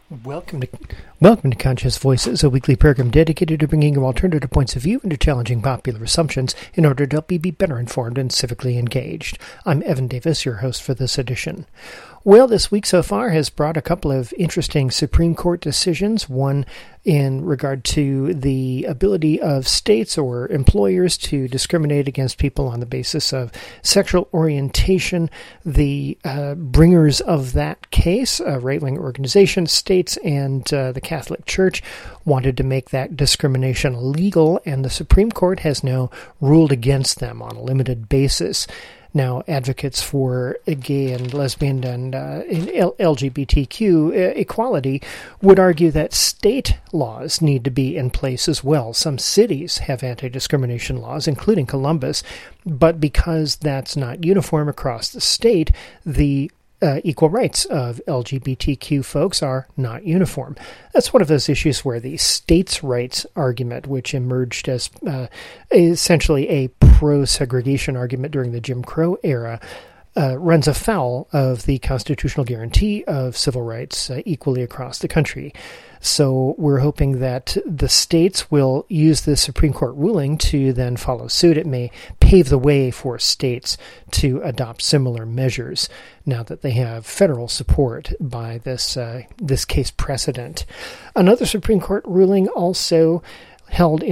Welcome to Conscious Voices, a weekly program dedicated to bringing you alternative points of view and to challenging popular assumptions in order to help you be better informed and civically engaged. I'm Evan Davis, your host for this edition. Well, this week so far has brought a couple of interesting Supreme Court decisions, one in regard to the ability of states or employers to discriminate against people on the basis of sexual orientation. The bringers of that case, right-wing organizations, states, and the Catholic Church wanted to make that discrimination illegal, and the Supreme Court has now ruled against them on a limited basis. Now, advocates for gay and lesbian and LGBTQ equality would argue that state laws need to be in place as well. Some cities have anti-discrimination laws, including Columbus, but because that's not uniform across the state, the equal rights of LGBTQ folks are not uniform. That's one of those issues where the states' rights argument, which emerged as essentially a pro-segregation argument during the Jim Crow era, runs afoul of the constitutional guarantee of civil rights equally across the country. So we're hoping that the states will use the Supreme Court ruling to then follow suit. It may pave the way for states to adopt similar measures now that they have federal support by this case precedent. Another Supreme Court ruling also left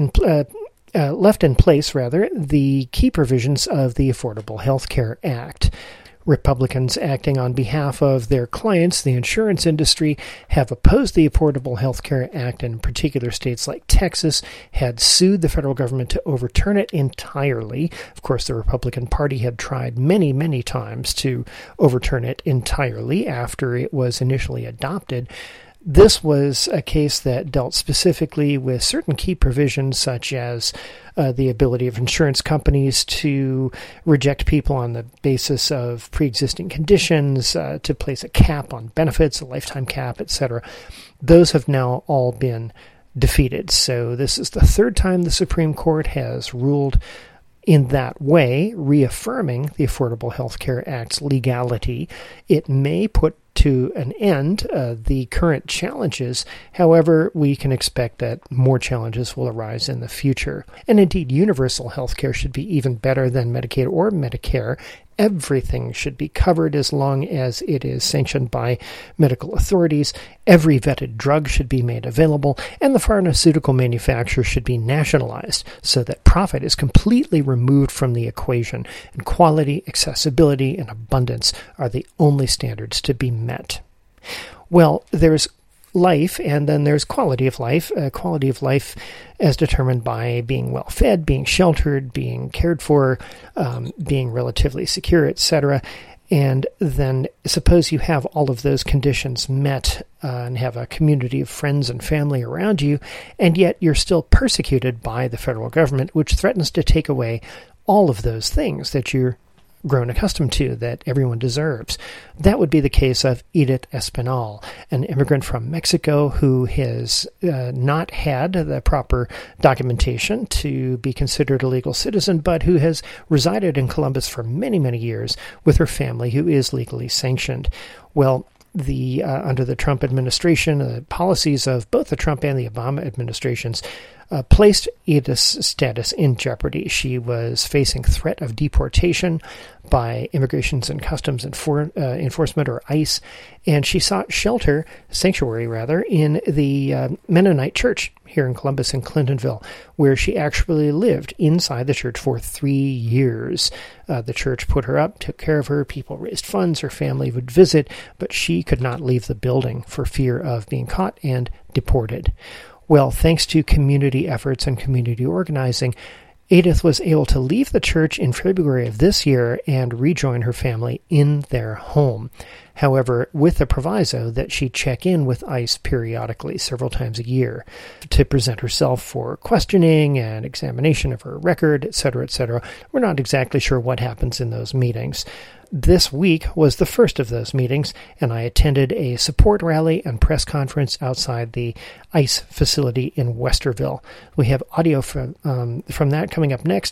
in place the key provisions of the Affordable Health Care Act. Republicans acting on behalf of their clients, the insurance industry, have opposed the Affordable Health Care Act, and in particular states like Texas had sued the federal government to overturn it entirely. Of course, the Republican Party had tried many, many times to overturn it entirely after it was initially adopted. This was a case that dealt specifically with certain key provisions, such as the ability of insurance companies to reject people on the basis of pre-existing conditions, to place a cap on benefits, a lifetime cap, etc. Those have now all been defeated. So this is the third time the Supreme Court has ruled in that way, reaffirming the Affordable Health Care Act's legality. It may put to an end the current challenges. However, we can expect that more challenges will arise in the future. And indeed, universal health care should be even better than Medicaid or Medicare. Everything should be covered as long as it is sanctioned by medical authorities. Every vetted drug should be made available, and the pharmaceutical manufacturer should be nationalized so that profit is completely removed from the equation, and quality, accessibility, and abundance are the only standards to be met. Well, there's life, and then there's quality of life. Quality of life as determined by being well fed, being sheltered, being cared for, being relatively secure, etc. And then suppose you have all of those conditions met and have a community of friends and family around you, and yet you're still persecuted by the federal government, which threatens to take away all of those things that you're grown accustomed to, that everyone deserves. That would be the case of Edith Espinal, an immigrant from Mexico who has not had the proper documentation to be considered a legal citizen, but who has resided in Columbus for many, many years with her family, who is legally sanctioned. Well, under the Trump administration, the policies of both the Trump and the Obama administrations placed Edith's status in jeopardy. She was facing threat of deportation by Immigration and Customs Enforcement, or ICE, and she sought sanctuary, in the Mennonite Church here in Columbus and Clintonville, where she actually lived inside the church for 3 years. The church put her up, took care of her, people raised funds, her family would visit, but she could not leave the building for fear of being caught and deported. Well, thanks to community efforts and community organizing, Edith was able to leave the church in February of this year and rejoin her family in their home. However, with the proviso that she check in with ICE periodically, several times a year, to present herself for questioning and examination of her record, etc., etc. We're not exactly sure what happens in those meetings. This week was the first of those meetings, and I attended a support rally and press conference outside the ICE facility in Westerville. We have audio from that coming up next,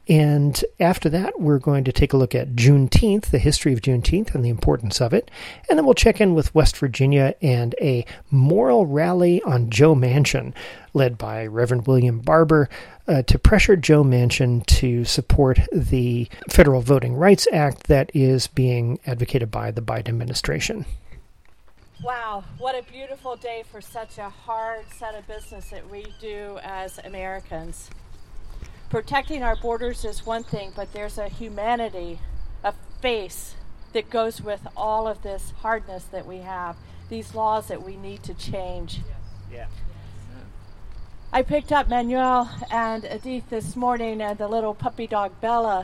And after that, we're going to take a look at Juneteenth, the history of Juneteenth and the importance of it. And then we'll check in with West Virginia and a moral rally on Joe Manchin, led by Reverend William Barber, to pressure Joe Manchin to support the Federal Voting Rights Act that is being advocated by the Biden administration. Wow, what a beautiful day for such a hard set of business that we do as Americans. Protecting our borders is one thing, but there's a humanity, a face that goes with all of this hardness that we have, these laws that we need to change. Yeah. I picked up Manuel and Edith this morning and the little puppy dog Bella.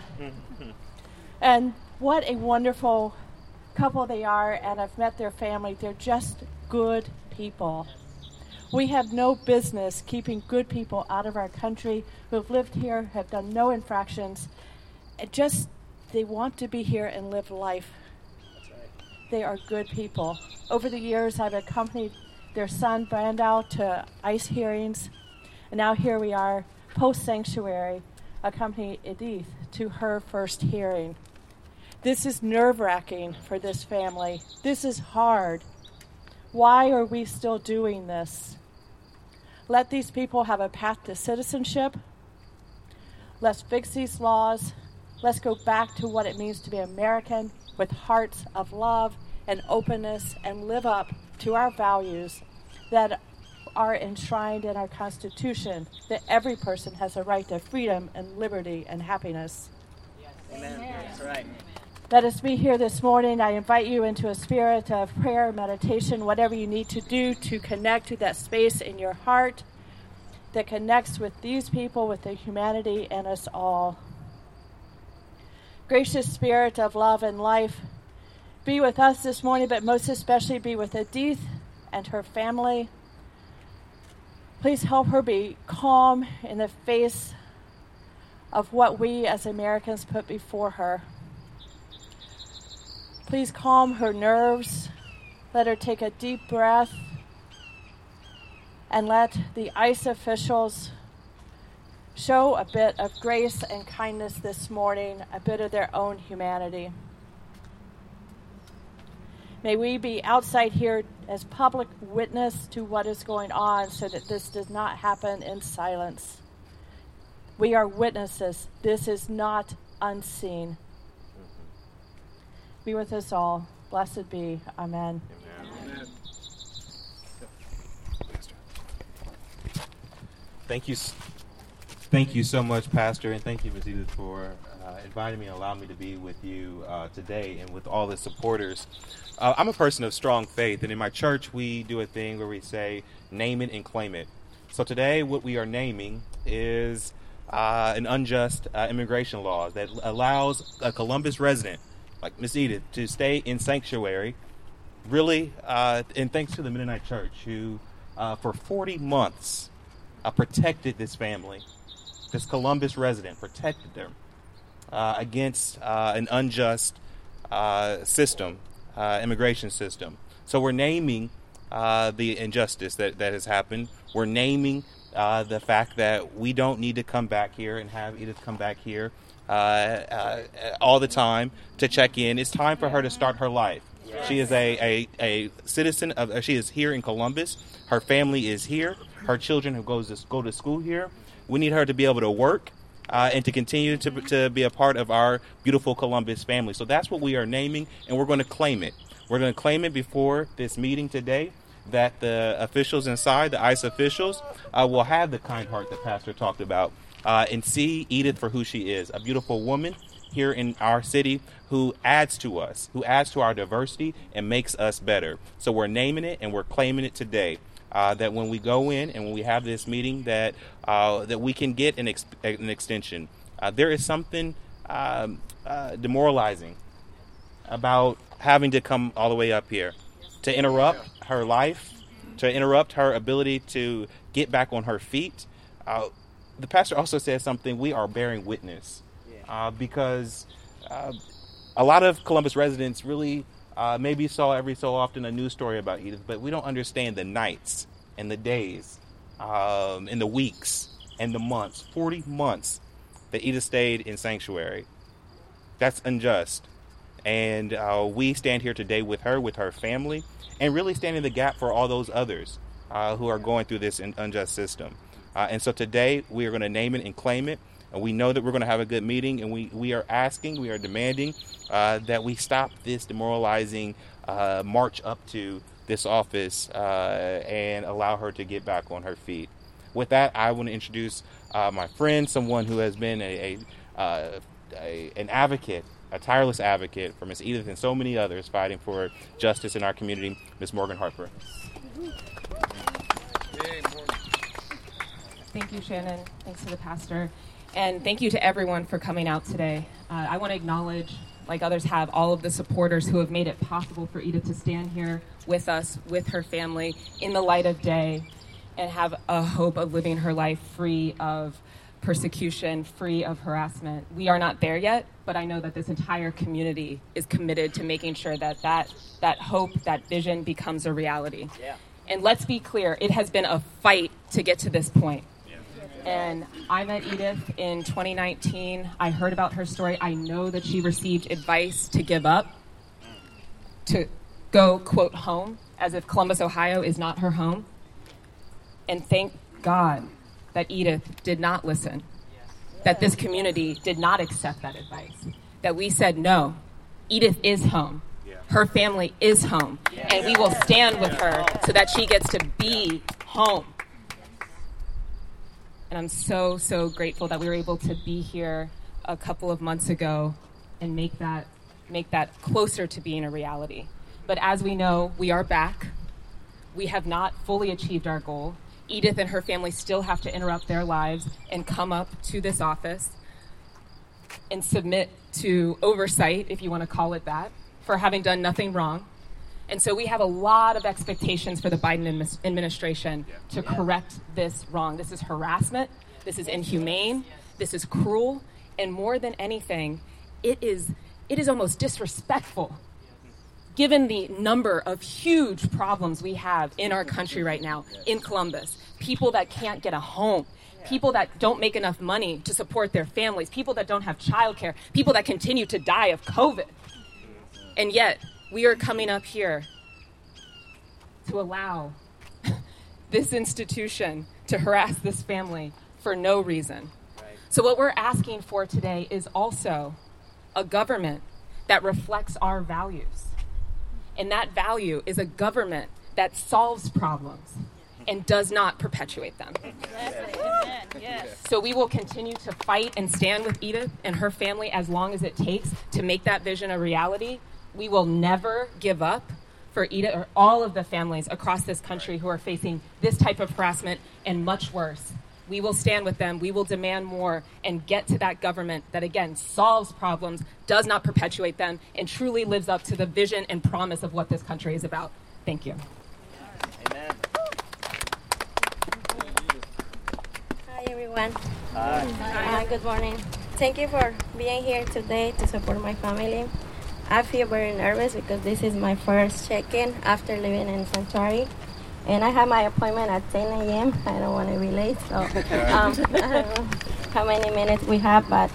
And what a wonderful couple they are, and I've met their family. They're just good people. We have no business keeping good people out of our country who have lived here, have done no infractions. They want to be here and live life. That's right. They are good people. Over the years, I've accompanied their son, Brandau, to ICE hearings. And now here we are, post-sanctuary, accompanying Edith to her first hearing. This is nerve-wracking for this family. This is hard. Why are we still doing this? Let these people have a path to citizenship. Let's fix these laws. Let's go back to what it means to be American with hearts of love and openness and live up to our values that are enshrined in our Constitution, that every person has a right to freedom and liberty and happiness. Yes. Amen. That's right. Let us be here this morning. I invite you into a spirit of prayer, meditation, whatever you need to do to connect to that space in your heart that connects with these people, with the humanity and us all. Gracious Spirit of love and life, be with us this morning, but most especially be with Edith and her family. Please help her be calm in the face of what we as Americans put before her. Please calm her nerves. Let her take a deep breath. And let the ICE officials show a bit of grace and kindness this morning, a bit of their own humanity. May we be outside here as public witness to what is going on so that this does not happen in silence. We are witnesses. This is not unseen. Be with us all. Blessed be. Amen. Amen. Thank you so much, Pastor, and thank you, Ms. Edith, for inviting me and allowing me to be with you today and with all the supporters. I'm a person of strong faith, and in my church we do a thing where we say, name it and claim it. So today what we are naming is an unjust immigration law that allows a Columbus resident like Miss Edith to stay in sanctuary, really, and thanks to the Mennonite Church, who for 40 months protected this family, this Columbus resident, protected them against an unjust immigration system. So we're naming the injustice that has happened. We're naming the fact that we don't need to come back here and have Edith come back here all the time to check in. It's time for her to start her life. Yes. She is a citizen of. She is here in Columbus. Her family is here. Her children who go to school here. We need her to be able to work and to continue to be a part of our beautiful Columbus family. So that's what we are naming, and we're going to claim it. We're going to claim it before this meeting today, that the officials inside, the ICE officials, will have the kind heart that Pastor talked about and see Edith for who she is, a beautiful woman here in our city who adds to us, who adds to our diversity and makes us better. So we're naming it and we're claiming it today. That when we go in and when we have this meeting, that we can get an extension. There is something demoralizing about having to come all the way up here to interrupt her life, to interrupt her ability to get back on her feet. The pastor also said something, we are bearing witness because a lot of Columbus residents really maybe saw every so often a news story about Edith, but we don't understand the nights and the days and the weeks and the months, 40 months that Edith stayed in sanctuary. That's unjust. And we stand here today with her family, and really stand in the gap for all those others who are going through this unjust system. And so today we are going to name it and claim it. And we know that we're going to have a good meeting, and we are demanding that we stop this demoralizing march up to this office and allow her to get back on her feet. With that, I want to introduce my friend, someone who has been an advocate, a tireless advocate for Ms. Edith and so many others fighting for justice in our community, Ms. Morgan Harper. Thank you, Shannon. Thanks to the pastor. And thank you to everyone for coming out today. I want to acknowledge, like others have, all of the supporters who have made it possible for Edith to stand here with us, with her family, in the light of day, and have a hope of living her life free of persecution, free of harassment. We are not there yet, but I know that this entire community is committed to making sure that hope, that vision becomes a reality. Yeah. And let's be clear, it has been a fight to get to this point. And I met Edith in 2019. I heard about her story. I know that she received advice to give up, to go, quote, home, as if Columbus, Ohio is not her home. And thank God that Edith did not listen, that this community did not accept that advice, that we said, no, Edith is home. Her family is home. And we will stand with her so that she gets to be home. And I'm so, so grateful that we were able to be here a couple of months ago and make that closer to being a reality. But as we know, we are back. We have not fully achieved our goal. Edith and her family still have to interrupt their lives and come up to this office and submit to oversight, if you want to call it that, for having done nothing wrong. And so we have a lot of expectations for the Biden administration to correct this wrong. This is harassment. This is inhumane. This is cruel. And more than anything, it is almost disrespectful, given the number of huge problems we have in our country right now, in Columbus. People that can't get a home. People that don't make enough money to support their families. People that don't have childcare. People that continue to die of COVID. And yet, we are coming up here to allow this institution to harass this family for no reason. Right. So what we're asking for today is also a government that reflects our values. And that value is a government that solves problems and does not perpetuate them. Yes. So we will continue to fight and stand with Edith and her family as long as it takes to make that vision a reality. We will never give up for Edith or all of the families across this country who are facing this type of harassment and much worse. We will stand with them. We will demand more and get to that government that, again, solves problems, does not perpetuate them, and truly lives up to the vision and promise of what this country is about. Thank you. Amen. Hi, everyone. Hi. Good morning. Thank you for being here today to support my family. I feel very nervous because this is my first check-in after living in Sanctuary. And I have my appointment at 10 a.m. I don't want to be late, so I don't know how many minutes we have. But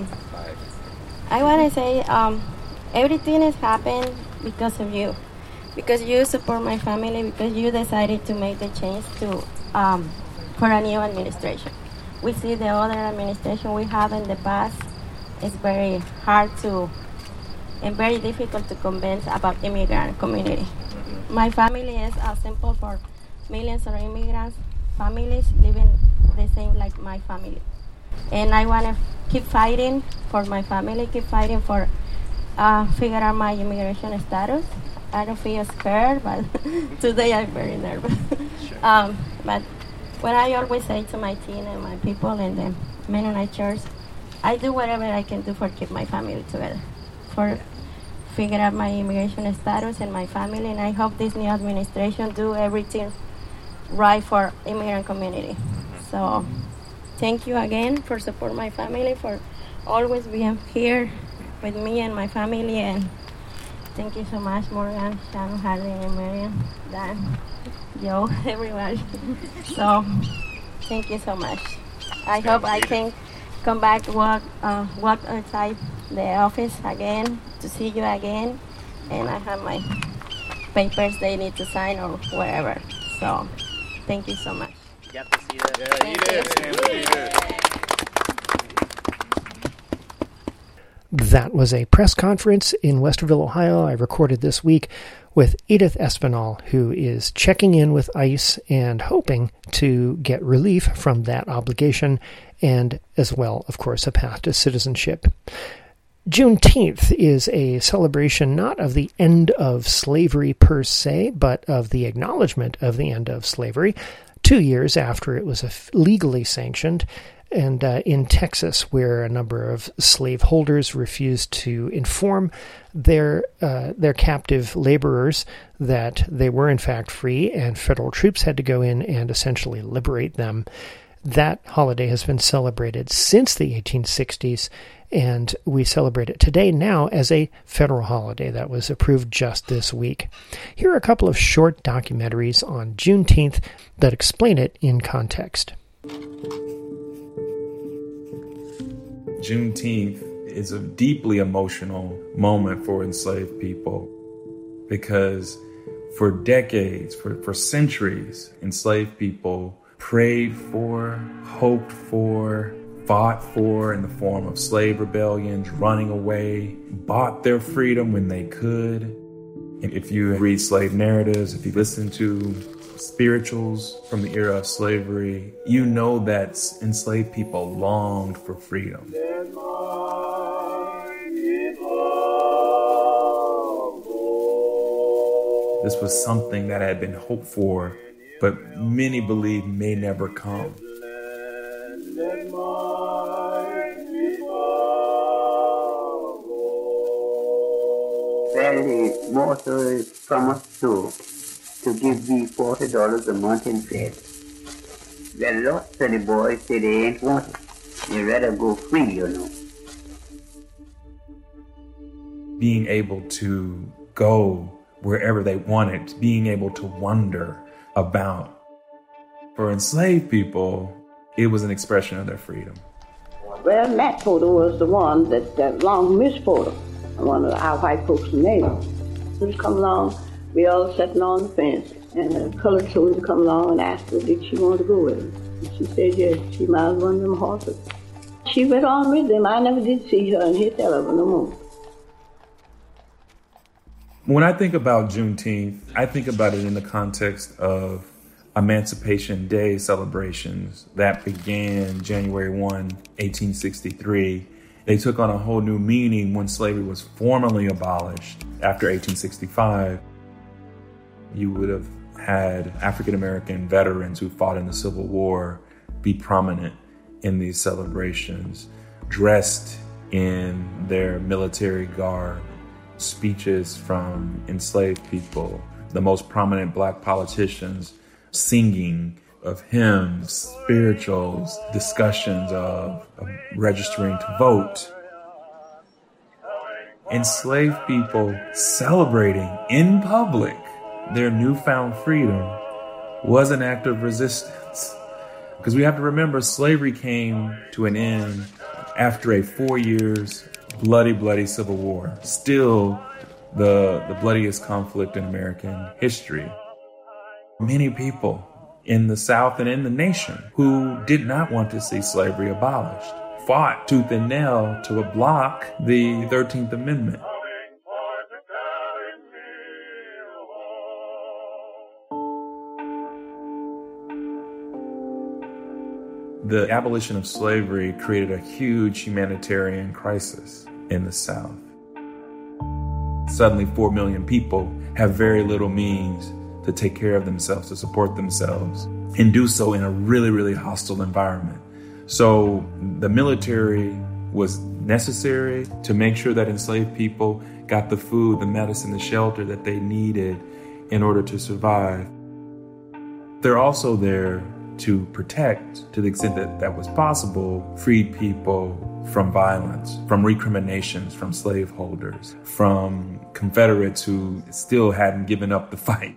I want to say everything has happened because of you. Because you support my family, because you decided to make the change to for a new administration. We see the other administration we have in the past is very hard to and very difficult to convince about immigrant community. My family is simple for millions of immigrants, families living the same like my family. And I want to keep fighting for my family, keep fighting for figure out my immigration status. I don't feel scared, but today I'm very nervous. Sure. But what I always say to my team and my people in the Mennonite Church, I do whatever I can do for keep my family together, for figure out my immigration status and my family, and I hope this new administration do everything right for immigrant community. So thank you again for support my family, for always being here with me and my family, and thank you so much, Morgan, Shannon, Harley, and Marian, Dan, Joe, everybody. So thank you so much. I hope I can come back to work outside the office again to see you again. And I have my papers they need to sign or wherever. So, thank you so much. You got to see that? Yeah, you did, Sam. You did. That was a press conference in Westerville, Ohio, I recorded this week with Edith Espinal, who is checking in with ICE and hoping to get relief from that obligation and, as well, of course, a path to citizenship. Juneteenth is a celebration not of the end of slavery per se, but of the acknowledgement of the end of slavery 2 years after it was legally sanctioned. And in Texas, where a number of slaveholders refused to inform their captive laborers that they were in fact free, and federal troops had to go in and essentially liberate them. That holiday has been celebrated since the 1860s, and we celebrate it today now as a federal holiday that was approved just this week. Here are a couple of short documentaries on Juneteenth that explain it in context. Juneteenth is a deeply emotional moment for enslaved people because for decades, for centuries, enslaved people prayed for, hoped for, fought for in the form of slave rebellions, running away, bought their freedom when they could. And if you read slave narratives, if you listen to spirituals from the era of slavery, you know that enslaved people longed for freedom. This was something that had been hoped for, but many believe may never come. Well, the master promised to give me $40 a month in said. Well, lots of the boys say they ain't want it. They rather go free, you know. Being able to go wherever they wanted, being able to wonder about. For enslaved people, it was an expression of their freedom. Well, that photo was the one that long missed photo. One of our white folks made. He come along, we all sitting on the fence, and a colored soldier come along and asked her, did she want to go with him? And she said, yes, she mounted one of them horses. She went on with them. I never did see her and hear tell of her no more. When I think about Juneteenth, I think about it in the context of Emancipation Day celebrations that began January 1, 1863. They took on a whole new meaning when slavery was formally abolished after 1865. You would have had African-American veterans who fought in the Civil War be prominent in these celebrations, dressed in their military garb, speeches from enslaved people, the most prominent black politicians singing of hymns, spirituals, discussions of registering to vote. Enslaved people celebrating in public their newfound freedom was an act of resistance. Because we have to remember, slavery came to an end after a 4 years bloody Civil War. Still the bloodiest conflict in American history. Many people in the South and in the nation who did not want to see slavery abolished fought tooth and nail to block the 13th Amendment. The abolition of slavery created a huge humanitarian crisis in the South. Suddenly, 4 million people have very little means to take care of themselves, to support themselves, and do so in a really hostile environment. So the military was necessary to make sure that enslaved people got the food, the medicine, the shelter that they needed in order to survive. They're also there to protect, to the extent that that was possible, freed people from violence, from recriminations, from slaveholders, from Confederates who still hadn't given up the fight.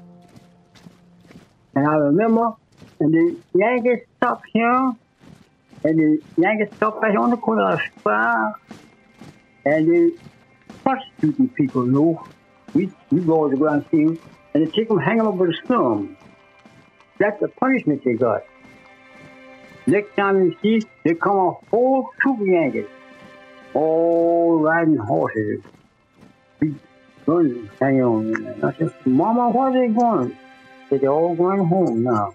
And I remember when the Yankees stopped here, And the Yankees stuck back on the corner of the square, and they prosecuting people, you know. We go to the ground field, and they take them, hang them over the slum. That's the punishment they got. Next time you see, they come a whole troop of Yankees, all riding horses. We going, hang on. I said, Mama, where are they going? They're all going home now.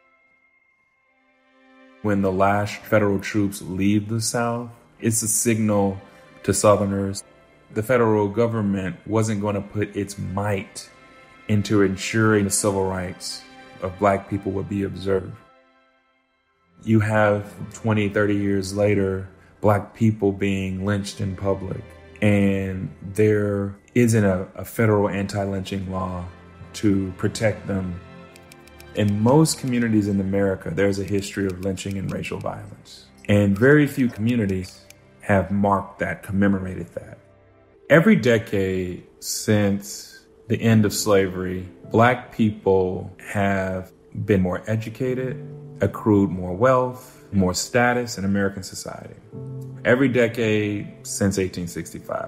When the last federal troops leave the South, it's a signal to Southerners. The federal government wasn't going to put its might into ensuring the civil rights of black people would be observed. You have 20, 30 years later, black people being lynched in public, and there isn't a federal anti-lynching law to protect them. In most communities in America, there's a history of lynching and racial violence. And very few communities have marked that, commemorated that. Every decade since the end of slavery, black people have been more educated, accrued more wealth, more status in American society. Every decade since 1865.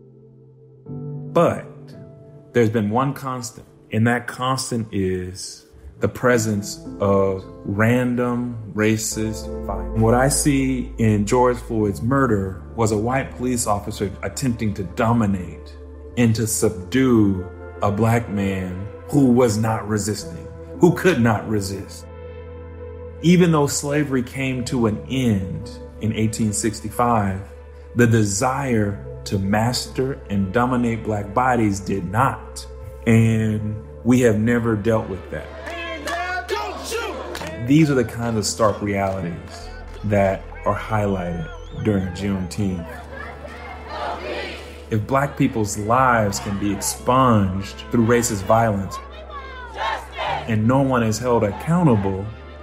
But there's been one constant, and that constant is the presence of random racist violence. What I see in George Floyd's murder was a white police officer attempting to dominate and to subdue a black man who was not resisting, who could not resist. Even though slavery came to an end in 1865, the desire to master and dominate black bodies did not. And we have never dealt with that. These are the kinds of stark realities that are highlighted during Juneteenth. If black people's lives can be expunged through racist violence and no one is held accountable,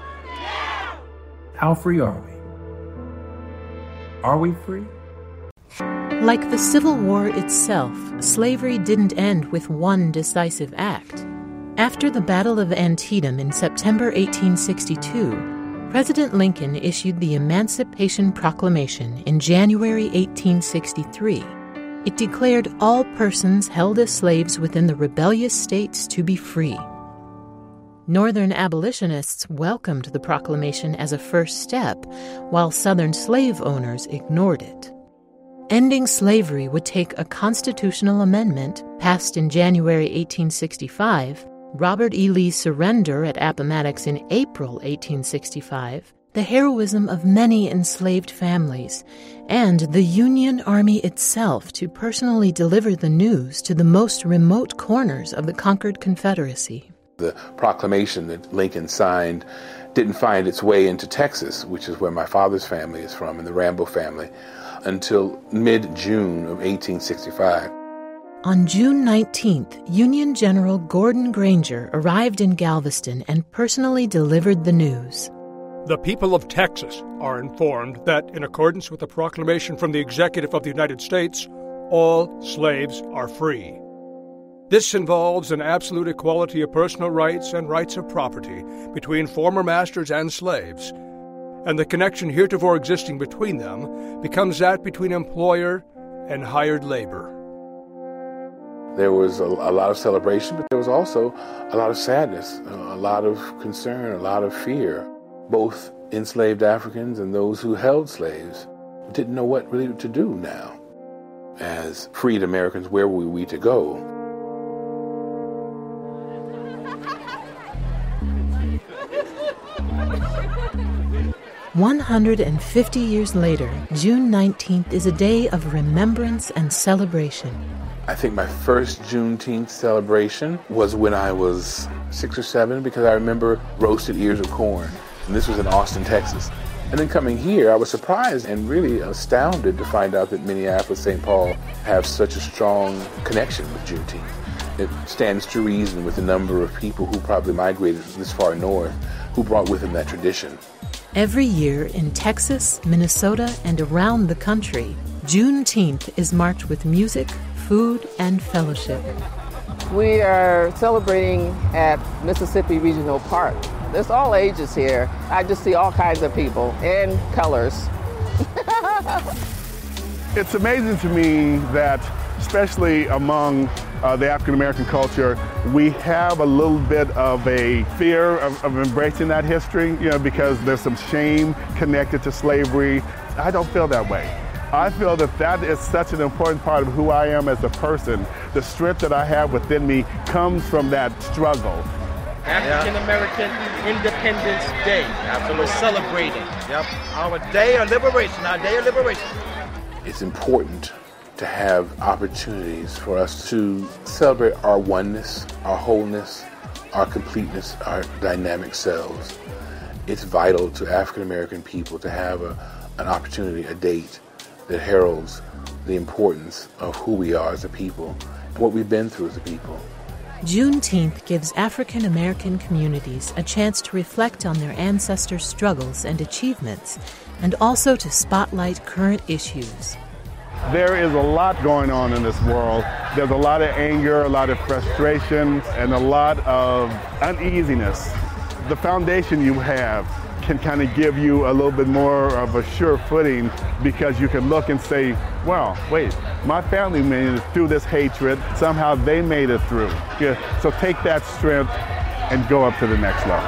how free are we? Are we free? Like the Civil War itself, slavery didn't end with one decisive act. After the Battle of Antietam in September 1862, President Lincoln issued the Emancipation Proclamation in January 1863. It declared all persons held as slaves within the rebellious states to be free. Northern abolitionists welcomed the proclamation as a first step, while Southern slave owners ignored it. Ending slavery would take a constitutional amendment passed in January 1865, Robert E. Lee's surrender at Appomattox in April 1865, the heroism of many enslaved families, and the Union Army itself to personally deliver the news to the most remote corners of the conquered Confederacy. The proclamation that Lincoln signed didn't find its way into Texas, which is where my father's family is from, and the Rambo family, until mid-June of 1865. On June 19th, Union General Gordon Granger arrived in Galveston and personally delivered the news. The people of Texas are informed that, in accordance with a proclamation from the Executive of the United States, all slaves are free. This involves an absolute equality of personal rights and rights of property between former masters and slaves, and the connection heretofore existing between them becomes that between employer and hired labor. There was a lot of celebration, but there was also a lot of sadness, a lot of concern, a lot of fear. Both enslaved Africans and those who held slaves didn't know what really to do now. As freed Americans, where were we to go? "150 years later, June 19th is a day of remembrance and celebration. I think my first Juneteenth celebration was when I was 6 or 7, because I remember roasted ears of corn. And this was in Austin, Texas. And then coming here, I was surprised and really astounded to find out that Minneapolis, St. Paul have such a strong connection with Juneteenth. It stands to reason with the number of people who probably migrated this far north who brought with them that tradition. Every year in Texas, Minnesota, and around the country, Juneteenth is marked with music, food, and fellowship. We are celebrating at Mississippi Regional Park. There's all ages here. I just see all kinds of people and colors. It's amazing to me that, especially among the African-American culture, we have a little bit of a fear of embracing that history, because there's some shame connected to slavery. I don't feel that way. I feel that is such an important part of who I am as a person. The strength that I have within me comes from that struggle. African American Independence Day. Absolutely. We're celebrating. Yep. Our day of liberation. Our day of liberation. It's important to have opportunities for us to celebrate our oneness, our wholeness, our completeness, our dynamic selves. It's vital to African American people to have an opportunity, a date that heralds the importance of who we are as a people, what we've been through as a people. Juneteenth gives African American communities a chance to reflect on their ancestors' struggles and achievements, and also to spotlight current issues. There is a lot going on in this world. There's a lot of anger, a lot of frustration, and a lot of uneasiness. The foundation you have can kind of give you a little bit more of a sure footing, because you can look and say, well, wait, my family made it through this hatred. Somehow they made it through. Yeah, so take that strength and go up to the next level.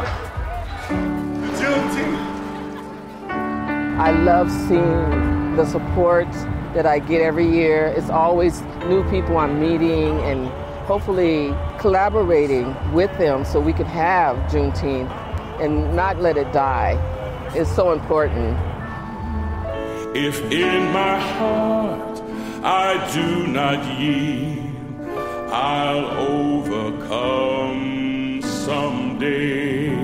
I love seeing the support that I get every year. It's always new people I'm meeting and hopefully collaborating with them so we can have Juneteenth and not let it die. It's so important. If in my heart I do not yield, I'll overcome someday.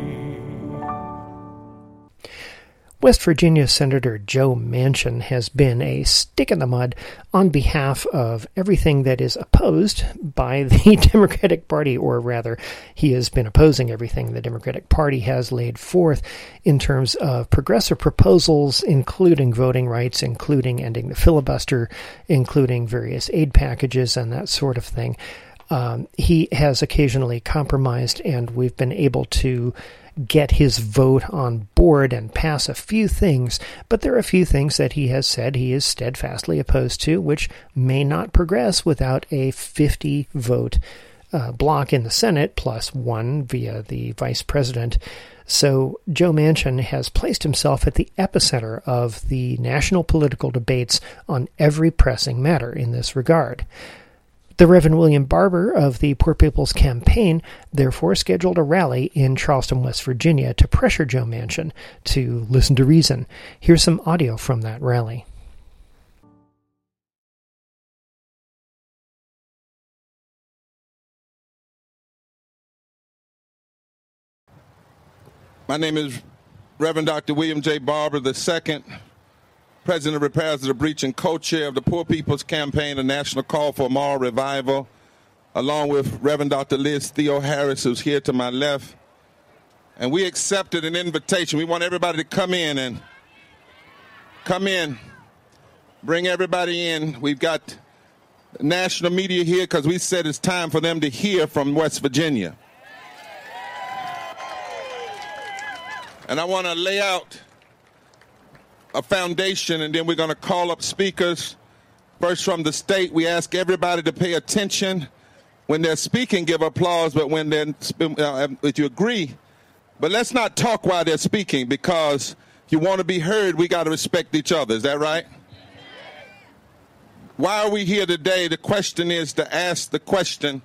West Virginia Senator Joe Manchin has been a stick in the mud on behalf of everything that is opposed by the Democratic Party, or rather, he has been opposing everything the Democratic Party has laid forth in terms of progressive proposals, including voting rights, including ending the filibuster, including various aid packages and that sort of thing. He has occasionally compromised, and we've been able to get his vote on board and pass a few things, but there are a few things that he has said he is steadfastly opposed to, which may not progress without a 50-vote block in the Senate, plus one via the vice president. So Joe Manchin has placed himself at the epicenter of the national political debates on every pressing matter in this regard. The Reverend William Barber of the Poor People's Campaign therefore scheduled a rally in Charleston, West Virginia to pressure Joe Manchin to listen to reason. Here's some audio from that rally. My name is Reverend Dr. William J. Barber II, President of Repairs of the Breach and co-chair of the Poor People's Campaign, a national call for moral revival, along with Reverend Dr. Liz Theo Harris, who's here to my left. And we accepted an invitation. We want everybody to come in. Bring everybody in. We've got national media here because we said it's time for them to hear from West Virginia. And I want to lay out a foundation, and then we're going to call up speakers. First from the state, we ask everybody to pay attention. When they're speaking, give applause, but when they're, if you agree, but let's not talk while they're speaking, because if you want to be heard, we got to respect each other. Is that right? Why are we here today? The question is to ask the question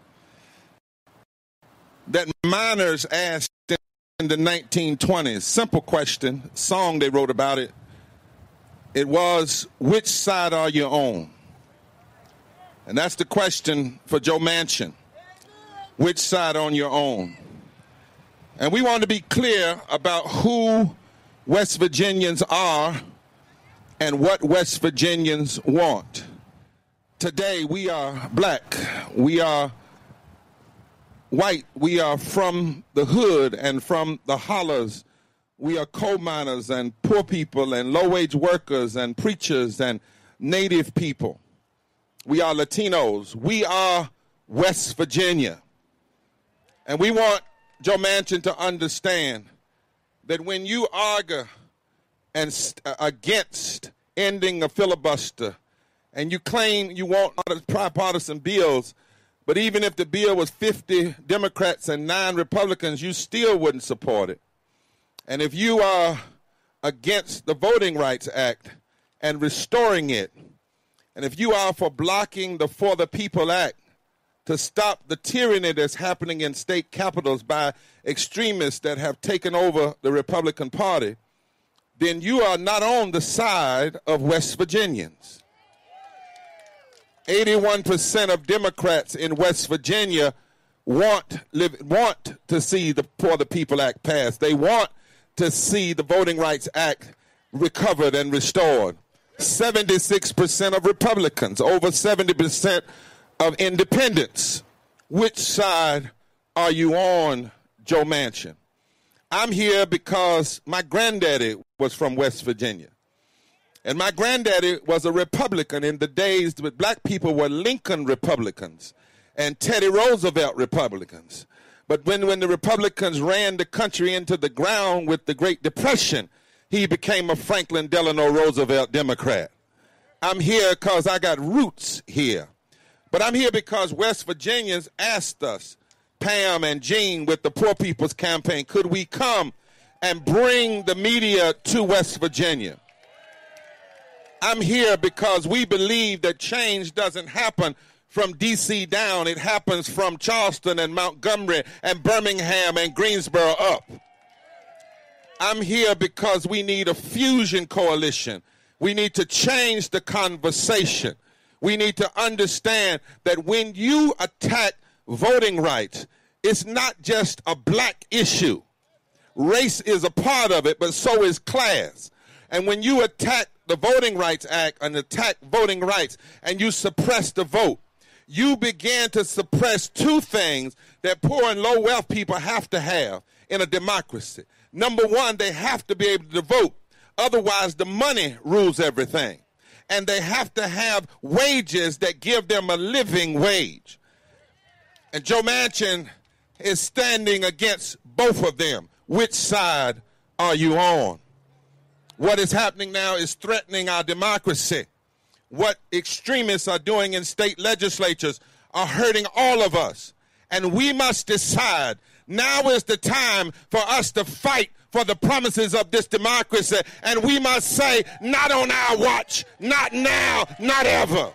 that miners asked in the 1920s. Simple question, song they wrote about it. It was, which side are you on? And that's the question for Joe Manchin. Which side on your own? And we want to be clear about who West Virginians are and what West Virginians want. Today we are black, we are white, we are from the hood and from the hollers. We are coal miners and poor people and low-wage workers and preachers and native people. We are Latinos. We are West Virginia. And we want Joe Manchin to understand that when you argue against ending a filibuster and you claim you want bipartisan bills, but even if the bill was 50 Democrats and 9 Republicans, you still wouldn't support it. And if you are against the Voting Rights Act and restoring it, and if you are for blocking the For the People Act to stop the tyranny that's happening in state capitals by extremists that have taken over the Republican Party, then you are not on the side of West Virginians. 81% of Democrats in West Virginia want to see the For the People Act passed. They want to see the Voting Rights Act recovered and restored. 76% of Republicans, over 70% of independents. Which side are you on, Joe Manchin? I'm here because my granddaddy was from West Virginia. And my granddaddy was a Republican in the days that black people were Lincoln Republicans and Teddy Roosevelt Republicans. But when the Republicans ran the country into the ground with the Great Depression, he became a Franklin Delano Roosevelt Democrat. I'm here because I got roots here. But I'm here because West Virginians asked us, Pam and Jean with the Poor People's Campaign, could we come and bring the media to West Virginia? I'm here because we believe that change doesn't happen from D.C. down. It happens from Charleston and Montgomery and Birmingham and Greensboro up. I'm here because we need a fusion coalition. We need to change the conversation. We need to understand that when you attack voting rights, it's not just a black issue. Race is a part of it, but so is class. And when you attack the Voting Rights Act and attack voting rights and you suppress the vote, you begin to suppress two things that poor and low wealth people have to have in a democracy. Number one, they have to be able to vote. Otherwise, the money rules everything. And they have to have wages that give them a living wage. And Joe Manchin is standing against both of them. Which side are you on? What is happening now is threatening our democracy. What extremists are doing in state legislatures are hurting all of us. And we must decide, now is the time for us to fight for the promises of this democracy. And we must say, not on our watch, not now, not ever.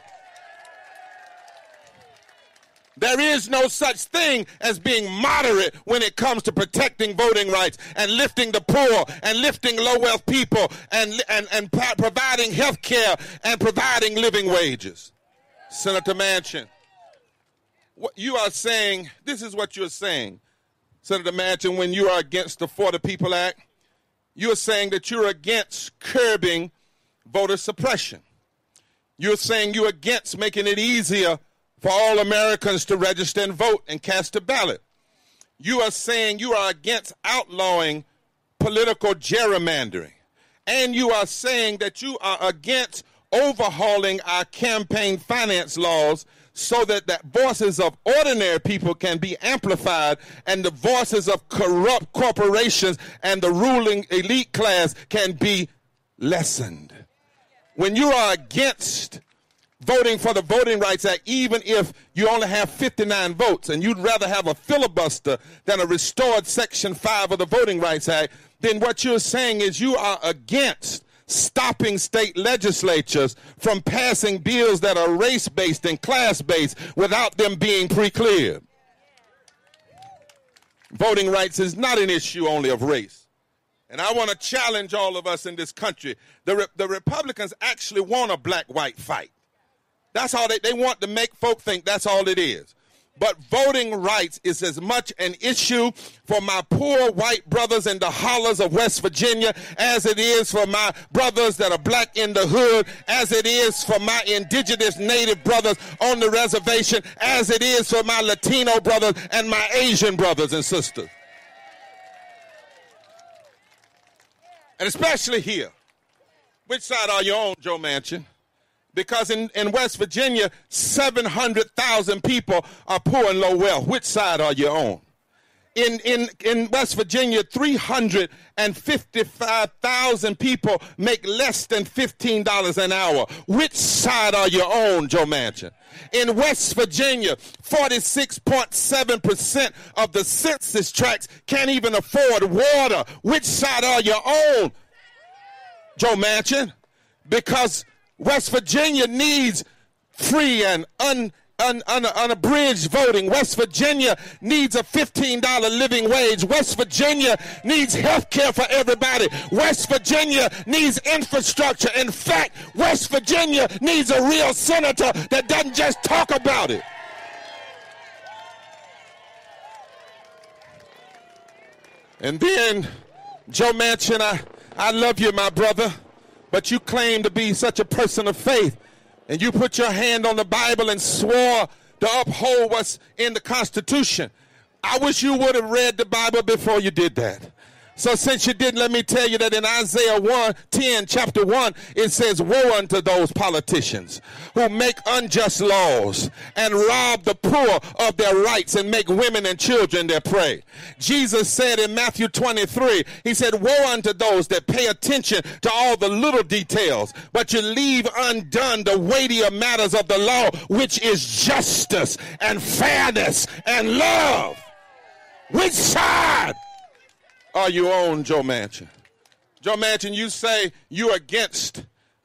There is no such thing as being moderate when it comes to protecting voting rights and lifting the poor and lifting low-wealth people and providing health care and providing living wages. Senator Manchin, what you are saying, this is what you're saying, Senator Manchin, when you are against the For the People Act, you're saying that you're against curbing voter suppression. You're saying you're against making it easier for all Americans to register and vote and cast a ballot. You are saying you are against outlawing political gerrymandering. And you are saying that you are against overhauling our campaign finance laws so that the voices of ordinary people can be amplified and the voices of corrupt corporations and the ruling elite class can be lessened. When you are against voting for the Voting Rights Act, even if you only have 59 votes and you'd rather have a filibuster than a restored Section 5 of the Voting Rights Act, then what you're saying is you are against stopping state legislatures from passing bills that are race-based and class-based without them being pre-cleared. Voting rights is not an issue only of race. And I want to challenge all of us in this country. The Republicans actually want a black-white fight. That's all they want to make folk think that's all it is. But voting rights is as much an issue for my poor white brothers in the hollers of West Virginia as it is for my brothers that are black in the hood, as it is for my indigenous native brothers on the reservation, as it is for my Latino brothers and my Asian brothers and sisters. And especially here. Which side are you on, Joe Manchin? Because in West Virginia, 700,000 people are poor and low wealth. Which side are you on? In West Virginia, 355,000 people make less than $15 an hour. Which side are you on, Joe Manchin? In West Virginia, 46.7% of the census tracts can't even afford water. Which side are you on, Joe Manchin? Because West Virginia needs free and unabridged voting. West Virginia needs a $15 living wage. West Virginia needs health care for everybody. West Virginia needs infrastructure. In fact, West Virginia needs a real senator that doesn't just talk about it. And then, Joe Manchin, I love you, my brother, but you claim to be such a person of faith. And you put your hand on the Bible and swore to uphold what's in the Constitution. I wish you would have read the Bible before you did that. So since you didn't, let me tell you that in Isaiah 1:10, chapter 1, it says, woe unto those politicians who make unjust laws and rob the poor of their rights and make women and children their prey. Jesus said in Matthew 23, he said, woe unto those that pay attention to all the little details, but you leave undone the weightier matters of the law, which is justice and fairness and love. Which side are you on, Joe Manchin? Joe Manchin, you say you're against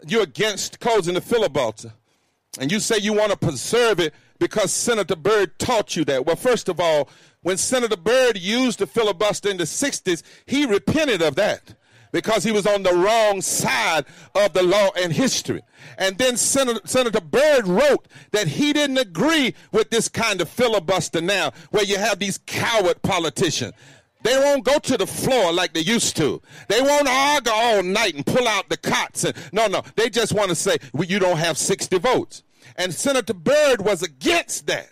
closing the filibuster, and you say you want to preserve it because Senator Byrd taught you that. Well, first of all, when Senator Byrd used the filibuster in the 60s, he repented of that because he was on the wrong side of the law and history. And then Senator Byrd wrote that he didn't agree with this kind of filibuster now, where you have these coward politicians. They won't go to the floor like they used to. They won't argue all night and pull out the cots. No. They just want to say, well, you don't have 60 votes. And Senator Byrd was against that.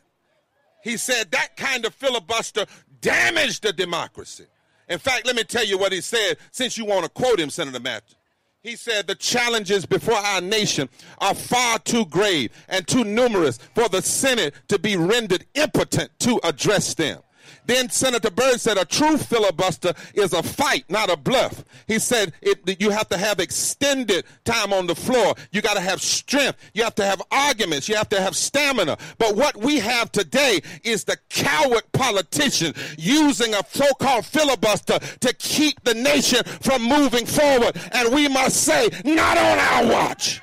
He said that kind of filibuster damaged the democracy. In fact, let me tell you what he said, since you want to quote him, Senator Manchin. He said the challenges before our nation are far too grave and too numerous for the Senate to be rendered impotent to address them. Then Senator Byrd said a true filibuster is a fight, not a bluff. He said you have to have extended time on the floor. You got to have strength. You have to have arguments. You have to have stamina. But what we have today is the coward politician using a so-called filibuster to keep the nation from moving forward. And we must say, not on our watch.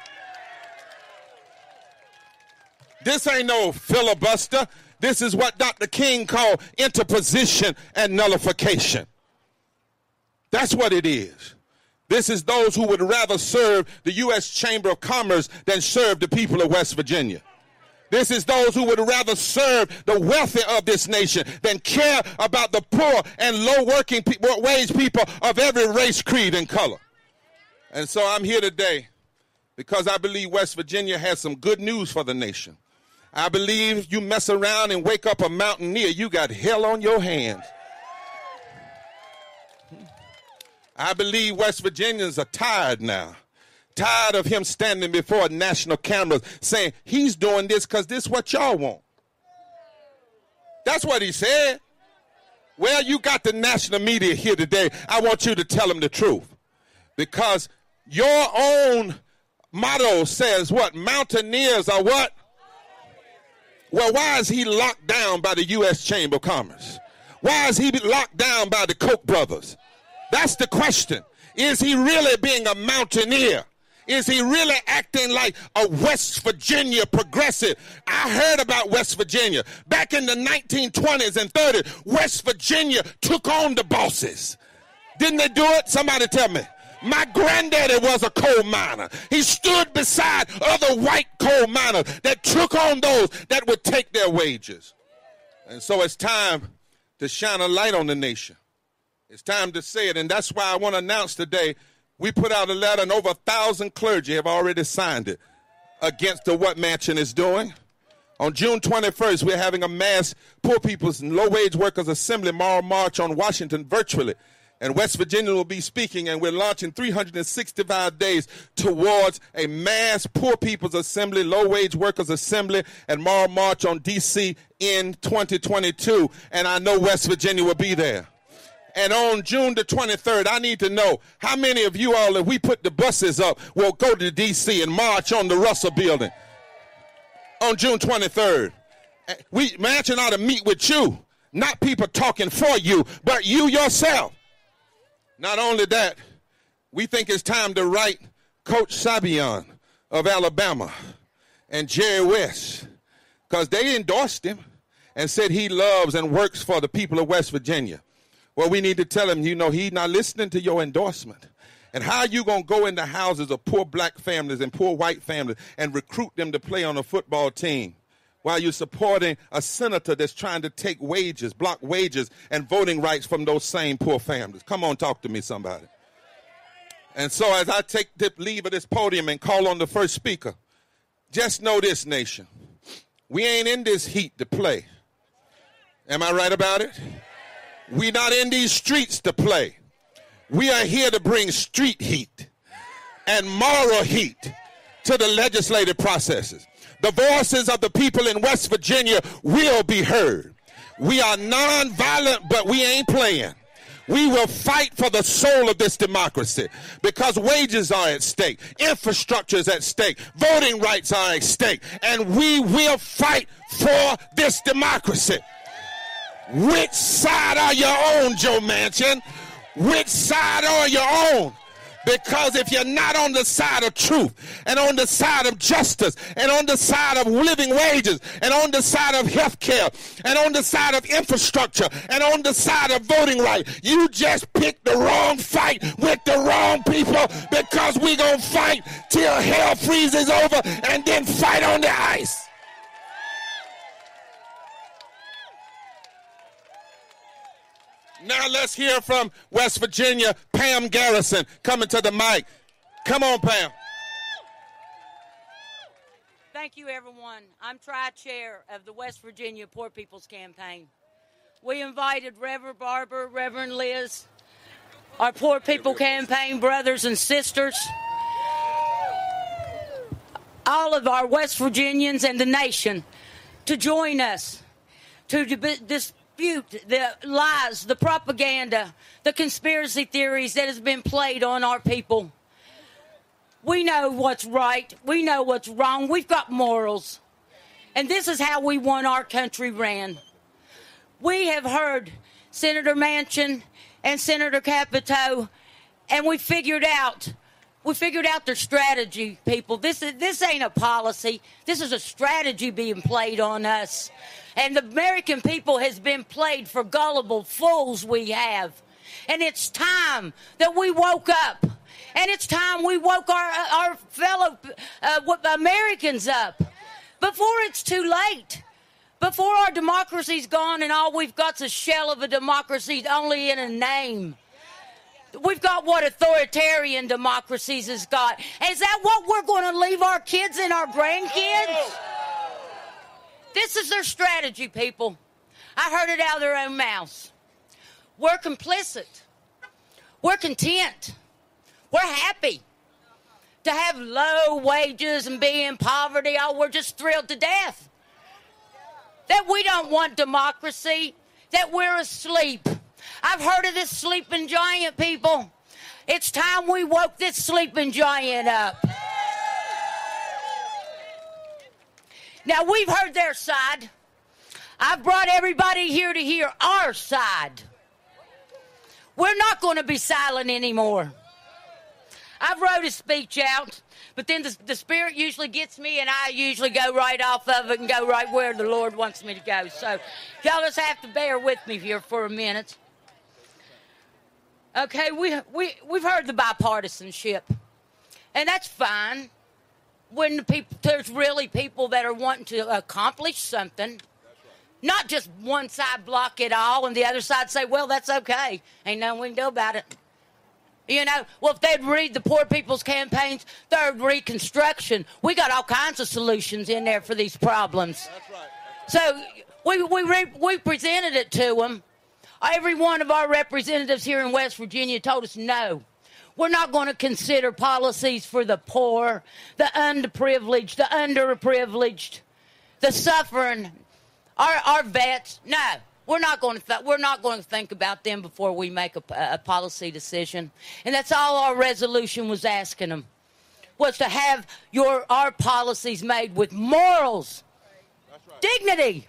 This ain't no filibuster. This is what Dr. King called interposition and nullification. That's what it is. This is those who would rather serve the U.S. Chamber of Commerce than serve the people of West Virginia. This is those who would rather serve the wealthy of this nation than care about the poor and low working wage people of every race, creed, and color. And so I'm here today because I believe West Virginia has some good news for the nation. I believe you mess around and wake up a mountaineer, you got hell on your hands. I believe West Virginians are tired now. Tired of him standing before national cameras saying he's doing this because this is what y'all want. That's what he said. Well, you got the national media here today. I want you to tell them the truth. Because your own motto says what? Mountaineers are what? Well, why is he locked down by the U.S. Chamber of Commerce? Why is he locked down by the Koch brothers? That's the question. Is he really being a mountaineer? Is he really acting like a West Virginia progressive? I heard about West Virginia. Back in the 1920s and 30s, West Virginia took on the bosses. Didn't they do it? Somebody tell me. My granddaddy was a coal miner. He stood beside other white coal miners that took on those that would take their wages. And so it's time to shine a light on the nation. It's time to say it. And that's why I want to announce today, we put out a letter and over 1,000 clergy have already signed it against what Manchin is doing. On June 21st, we're having a mass poor people's and low-wage workers assembly moral march on Washington virtually. And West Virginia will be speaking, and we're launching 365 days towards a mass poor people's assembly, low-wage workers assembly, and moral march on D.C. in 2022. And I know West Virginia will be there. And on June the 23rd, I need to know how many of you all, if we put the buses up, will go to D.C. and march on the Russell Building on June 23rd. We marching ought to meet with you, not people talking for you, but you yourself. Not only that, we think it's time to write Coach Savion of Alabama and Jerry West, because they endorsed him and said he loves and works for the people of West Virginia. Well, we need to tell him, you know, he's not listening to your endorsement. And how are you going to go into houses of poor black families and poor white families and recruit them to play on a football team while you're supporting a senator that's trying to take wages, block wages and voting rights from those same poor families? Come on, talk to me, somebody. And so as I take the leave of this podium and call on the first speaker, just know this, nation. We ain't in this heat to play. Am I right about it? We're not in these streets to play. We are here to bring street heat and moral heat to the legislative processes. The voices of the people in West Virginia will be heard. We are nonviolent, but we ain't playing. We will fight for the soul of this democracy because wages are at stake, infrastructure is at stake, voting rights are at stake, and we will fight for this democracy. Which side are you on, Joe Manchin? Which side are you on? Because if you're not on the side of truth and on the side of justice and on the side of living wages and on the side of health care and on the side of infrastructure and on the side of voting rights, you just picked the wrong fight with the wrong people, because we're going to fight till hell freezes over and then fight on the ice. Now let's hear from West Virginia, Pam Garrison, coming to the mic. Come on, Pam. Thank you, everyone. I'm Tri-Chair of the West Virginia Poor People's Campaign. We invited Reverend Barber, Reverend Liz, our Poor People Campaign brothers and sisters, all of our West Virginians and the nation to join us to dispute the lies, the propaganda, the conspiracy theories that has been played on our people. We know what's right. We know what's wrong. We've got morals. And this is how we want our country ran. We have heard Senator Manchin and Senator Capito, and we figured out their strategy, people. This ain't a policy. This is a strategy being played on us. And the American people has been played for gullible fools we have. And it's time that we woke up. And it's time we woke our fellow Americans up before it's too late. Before our democracy's gone and all we've got's a shell of a democracy only in a name. We've got what authoritarian democracies has got. Is that what we're going to leave our kids and our grandkids? This is their strategy, people. I heard it out of their own mouths. We're complicit. We're content. We're happy to have low wages and be in poverty. Oh, we're just thrilled to death that we don't want democracy, that we're asleep. I've heard of this sleeping giant, people. It's time we woke this sleeping giant up. Now, we've heard their side. I've brought everybody here to hear our side. We're not going to be silent anymore. I wrote a speech out, but then the Spirit usually gets me, and I usually go right off of it and go right where the Lord wants me to go. So y'all just have to bear with me here for a minute. Okay, we've heard the bipartisanship, and that's fine. When there's really people that are wanting to accomplish something, not just one side block it all and the other side say, well, that's okay. Ain't nothing we can do about it. You know, well, if they'd read the Poor People's Campaign's Third Reconstruction, we got all kinds of solutions in there for these problems. That's right. So we presented it to them. Every one of our representatives here in West Virginia told us no. We're not going to consider policies for the poor, the underprivileged, the underprivileged, the suffering, our vets. No, we're not going to think about them before we make a policy decision. And that's all our resolution was asking them, was to have our policies made with morals, dignity,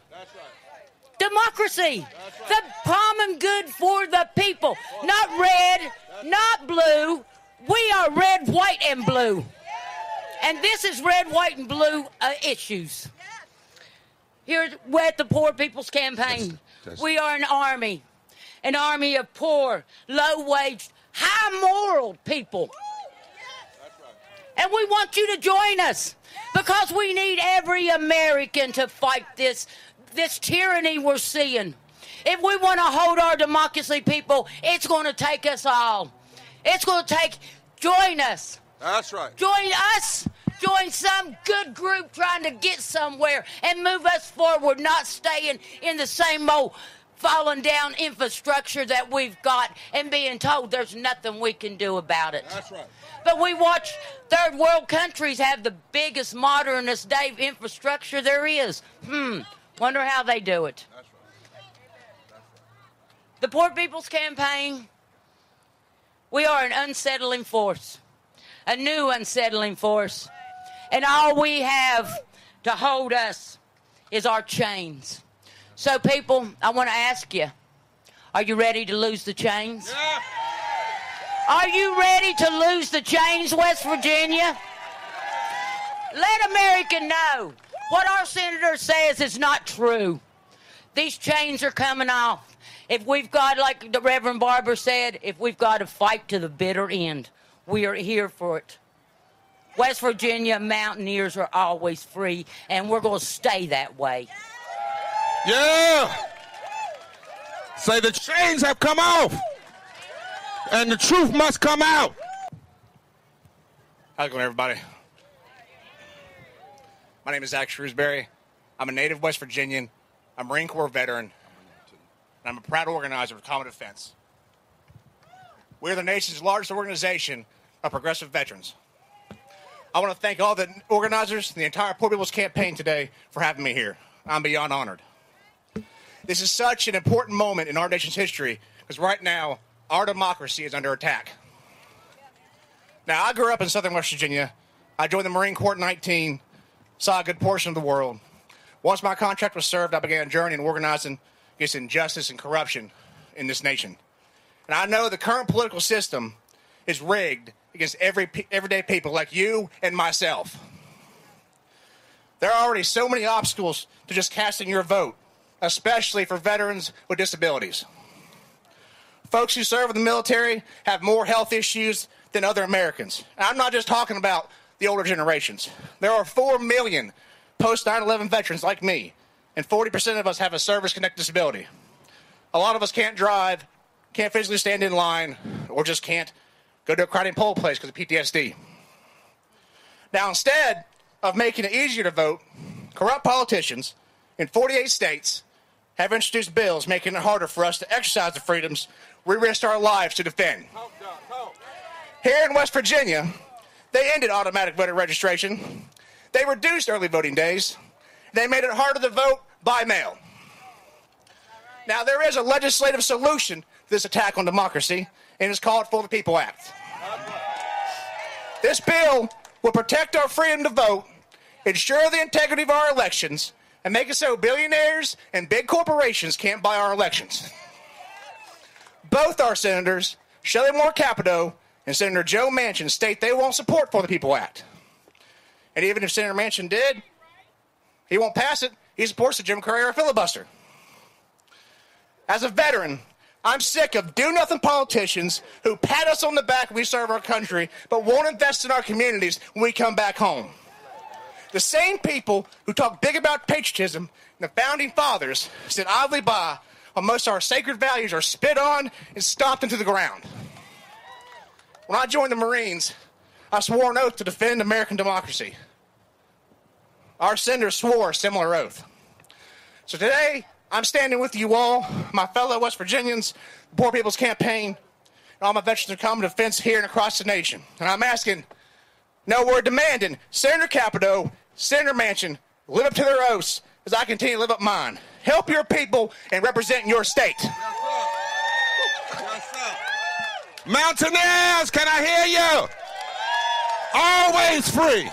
democracy, the common good for the people, not red, not blue. We are red, white, and blue. And this is red, white, and blue issues. Here at the Poor People's Campaign, we are an army of poor, low-waged, high-moral people. And we want you to join us because we need every American to fight this tyranny we're seeing. If we want to hold our democracy, people, it's going to take us all. It's going to join us. That's right. Join us. Join some good group trying to get somewhere and move us forward, not staying in the same old falling down infrastructure that we've got and being told there's nothing we can do about it. That's right. But we watch third world countries have the biggest, modernist day infrastructure there is. Wonder how they do it. That's right. The Poor People's Campaign, we are an unsettling force, a new unsettling force. And all we have to hold us is our chains. So, people, I want to ask you, are you ready to lose the chains? Yeah. Are you ready to lose the chains, West Virginia? Let America know what our senator says is not true. These chains are coming off. If we've got, like the Reverend Barber said, if we've got to fight to the bitter end, we are here for it. West Virginia Mountaineers are always free, and we're going to stay that way. Yeah! Say the chains have come off, and the truth must come out. How's it going, everybody? My name is Zach Shrewsbury. I'm a native West Virginian. I'm a Marine Corps veteran, and I'm a proud organizer of Common Defense. We're the nation's largest organization of progressive veterans. I want to thank all the organizers and the entire Poor People's Campaign today for having me here. I'm beyond honored. This is such an important moment in our nation's history because right now, our democracy is under attack. Now, I grew up in southern West Virginia. I joined the Marine Corps at 19, saw a good portion of the world. Once my contract was served, I began a journey in organizing against injustice and corruption in this nation. And I know the current political system is rigged against everyday people like you and myself. There are already so many obstacles to just casting your vote, especially for veterans with disabilities. Folks who serve in the military have more health issues than other Americans. And I'm not just talking about the older generations. There are 4 million post-9/11 veterans like me, and 40% of us have a service-connected disability. A lot of us can't drive, can't physically stand in line, or just can't go to a crowded poll place because of PTSD. Now, instead of making it easier to vote, corrupt politicians in 48 states have introduced bills making it harder for us to exercise the freedoms we risked our lives to defend. Here in West Virginia, they ended automatic voter registration. They reduced early voting days. They made it harder to vote by mail. Now, there is a legislative solution to this attack on democracy, and it's called For the People Act. This bill will protect our freedom to vote, ensure the integrity of our elections, and make it so billionaires and big corporations can't buy our elections. Both our senators, Shelley Moore Capito and Senator Joe Manchin, state they won't support For the People Act. And even if Senator Manchin did, he won't pass it. He supports the Jim Crow era filibuster. As a veteran, I'm sick of do-nothing politicians who pat us on the back when we serve our country, but won't invest in our communities when we come back home. The same people who talk big about patriotism and the Founding Fathers sit idly by while most of our sacred values are spit on and stomped into the ground. When I joined the Marines, I swore an oath to defend American democracy. Our senators swore a similar oath. So today, I'm standing with you all, my fellow West Virginians, Poor People's Campaign, and all my veterans of common defense here and across the nation. And I'm asking, no, we're demanding Senator Capito, Senator Manchin, live up to their oaths as I continue to live up mine. Help your people and represent your state. Mountaineers, can I hear you? Always free.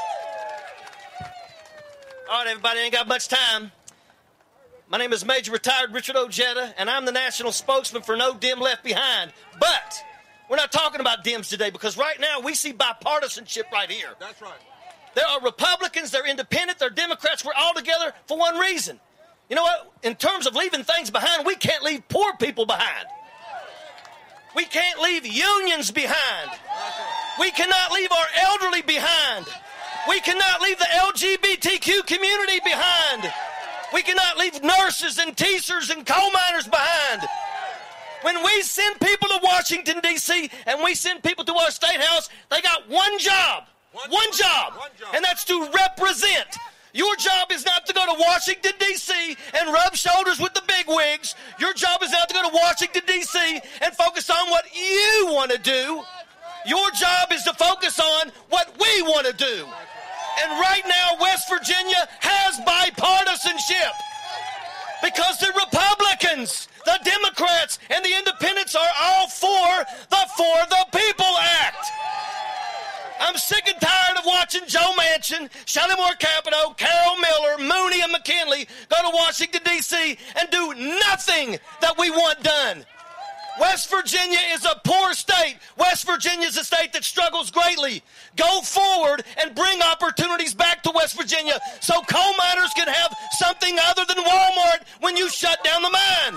All right, everybody, ain't got much time. My name is Major Retired Richard Ojeda, and I'm the national spokesman for No Dim Left Behind. But we're not talking about Dems today because right now we see bipartisanship right here. That's right. There are Republicans, they're independent, they're Democrats. We're all together for one reason. You know what? In terms of leaving things behind, we can't leave poor people behind. We can't leave unions behind. We cannot leave our elderly behind. We cannot leave the LGBTQ community behind. We cannot leave nurses and teachers and coal miners behind. When we send people to Washington, D.C., and we send people to our State House, they got one job. One job. And that's to represent. Your job is not to go to Washington, D.C. and rub shoulders with the bigwigs. Your job is not to go to Washington, D.C. and focus on what you want to do. Your job is to focus on what we want to do. And right now, West Virginia has bipartisanship because the Republicans, the Democrats, and the Independents are all for the People Act. I'm sick and tired of watching Joe Manchin, Shelley Moore Capito, Carol Miller, Mooney, and McKinley go to Washington, D.C. and do nothing that we want done. West Virginia is a poor state. West Virginia is a state that struggles greatly. Go forward and bring opportunities back to West Virginia so coal miners can have something other than Walmart when you shut down the mine.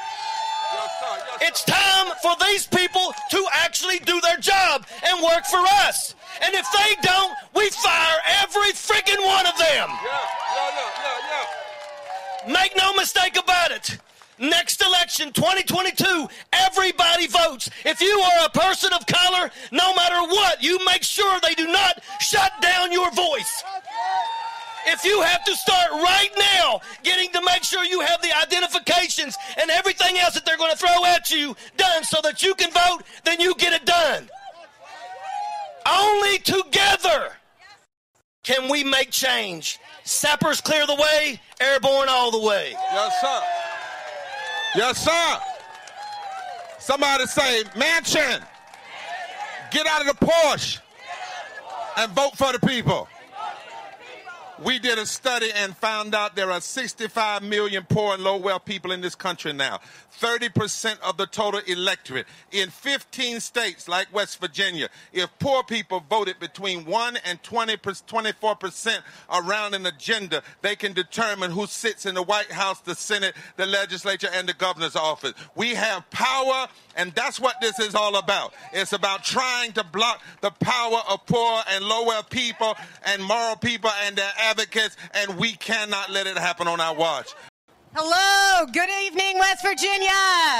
It's time for these people to actually do their job and work for us. And if they don't, we fire every freaking one of them. Make no mistake about it. Next election, 2022, everybody votes. If you are a person of color, no matter what, you make sure they do not shut down your voice. If you have to start right now getting to make sure you have the identifications and everything else that they're going to throw at you done so that you can vote, then you get it done. Only together can we make change. Sappers clear the way, airborne all the way. Yes, sir. Yes, sir. Somebody say, Manchin, get out of the Porsche and vote for the people. We did a study and found out there are 65 million poor and low-wealth people in this country now. 30% of the total electorate. In 15 states like West Virginia, if poor people voted between 1 and 24% around an agenda, they can determine who sits in the White House, the Senate, the legislature, and the governor's office. We have power, and that's what this is all about. It's about trying to block the power of poor and low-wealth people and moral people and their advocates, and we cannot let it happen on our watch. Hello, good evening, West Virginia.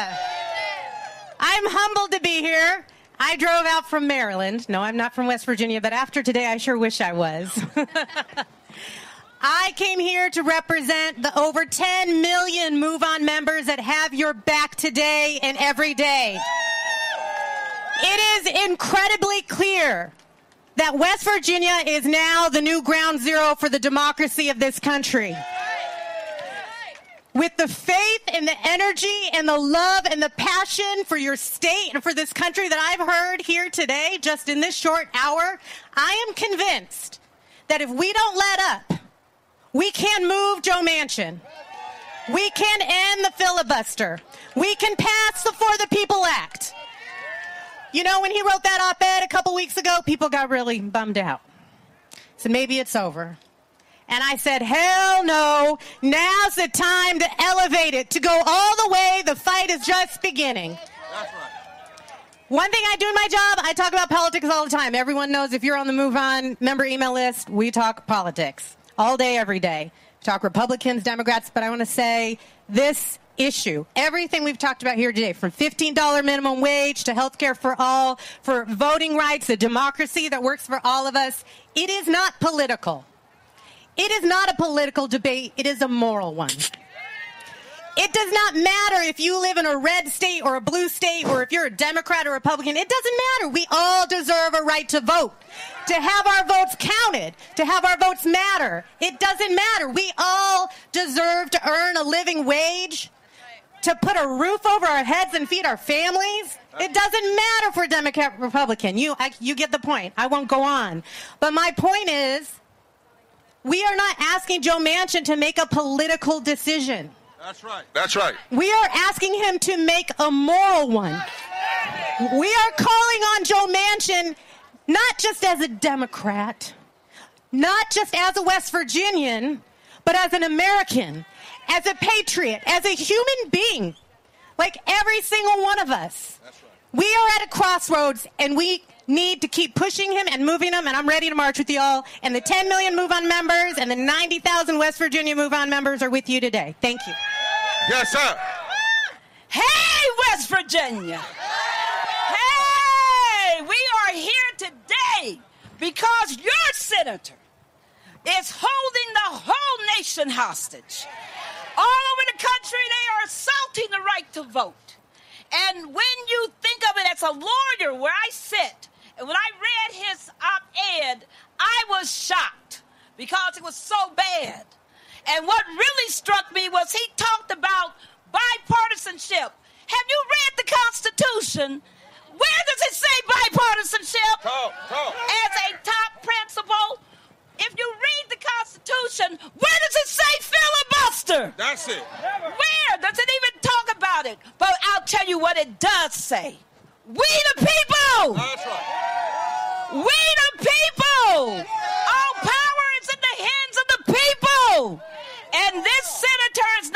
I'm humbled to be here. I drove out from Maryland. No, I'm not from West Virginia, but after today, I sure wish I was. I came here to represent the over 10 million Move On members that have your back today and every day. It is incredibly clear that West Virginia is now the new ground zero for the democracy of this country. With the faith and the energy and the love and the passion for your state and for this country that I've heard here today, just in this short hour, I am convinced that if we don't let up, we can move Joe Manchin. We can end the filibuster. We can pass the For the People Act. You know, when he wrote that op-ed a couple weeks ago, people got really bummed out. So maybe it's over. And I said, hell no, now's the time to elevate it, to go all the way. The fight is just beginning. That's right. One thing I do in my job, I talk about politics all the time. Everyone knows if you're on the Move On member email list, we talk politics all day, every day. We talk Republicans, Democrats, but I want to say this issue, everything we've talked about here today, from $15 minimum wage to health care for all, for voting rights, a democracy that works for all of us, it is not political. It is not a political debate. It is a moral one. It does not matter if you live in a red state or a blue state or if you're a Democrat or Republican. It doesn't matter. We all deserve a right to vote, to have our votes counted, to have our votes matter. It doesn't matter. We all deserve to earn a living wage, to put a roof over our heads and feed our families. It doesn't matter if we're Democrat, Republican. You get the point. I won't go on. But my point is, we are not asking Joe Manchin to make a political decision. That's right. That's right. We are asking him to make a moral one. We are calling on Joe Manchin not just as a Democrat, not just as a West Virginian, but as an American, as a patriot, as a human being, like every single one of us. That's right. We are at a crossroads, and we need to keep pushing him and moving him, and I'm ready to march with you all. And the 10 million Move On members and the 90,000 West Virginia Move On members are with you today. Thank you. Yes, sir. Hey, West Virginia. Hey, we are here today because your senator is holding the whole nation hostage. All over the country, they are assaulting the right to vote. And when you think of it as a lawyer where I sit, and when I read his op-ed, I was shocked because it was so bad. And what really struck me was he talked about bipartisanship. Have you read the Constitution? Where does it say bipartisanship? As a top principle, if you read the Constitution, where does it say filibuster? That's it. Where does it even talk about it? But I'll tell you what it does say. We the people. That's right. We the people. All power is in the hands of the people. And this senator is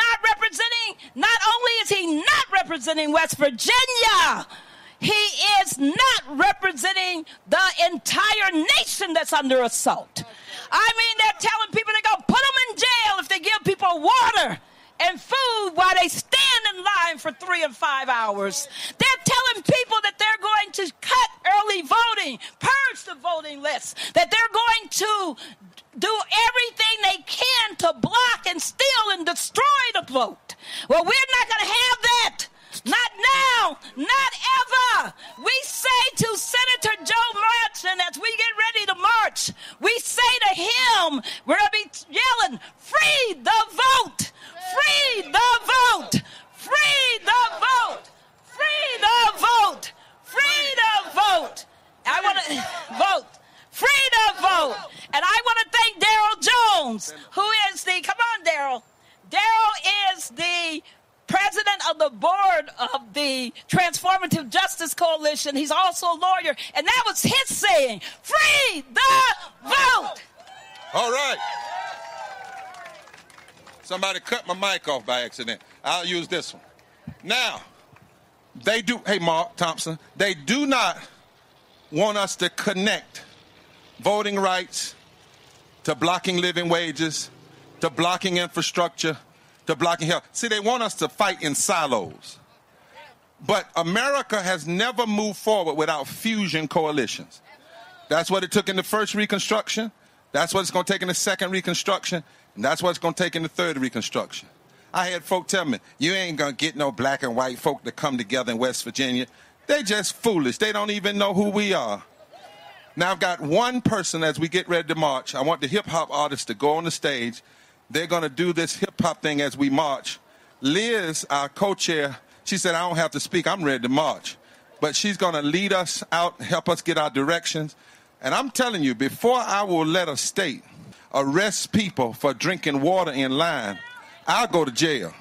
not only is he not representing West Virginia, he is not representing the entire nation that's under assault. I mean, they're telling people they're going to put them in jail if they give people water and food while they stand in line for 3 and 5 hours. They're telling people that they're going to cut early voting, purge the voting lists, that they're going to do everything they can to block and steal and destroy the vote. Well, we're not going to have that. Not now. Not ever. We say to Senator Joe Manchin as we get ready to march, we say to him, we're going to be yelling, free the vote. Free the vote. Free the vote. Free the vote. Free the vote. I want to vote. Free the vote. And I want to thank Daryl Jones, who is the, come on, Daryl. Daryl is the president of the board of the Transformative Justice Coalition. He's also a lawyer. And that was his saying, free the vote. All right. Somebody cut my mic off by accident. I'll use this one. Now, they do, hey, Mark Thompson, they do not want us to connect voting rights to blocking living wages, to blocking infrastructure, to blocking health. See, they want us to fight in silos. But America has never moved forward without fusion coalitions. That's what it took in the first Reconstruction. That's what it's going to take in the second Reconstruction. And that's what it's going to take in the third Reconstruction. I had folk tell me, you ain't going to get no black and white folk to come together in West Virginia. They just foolish. They don't even know who we are. Now, I've got one person as we get ready to march. I want the hip-hop artists to go on the stage. They're going to do this hip-hop thing as we march. Liz, our co-chair, she said, I don't have to speak. I'm ready to march. But she's going to lead us out, help us get our directions. And I'm telling you, before I will let a state arrest people for drinking water in line, I'll go to jail.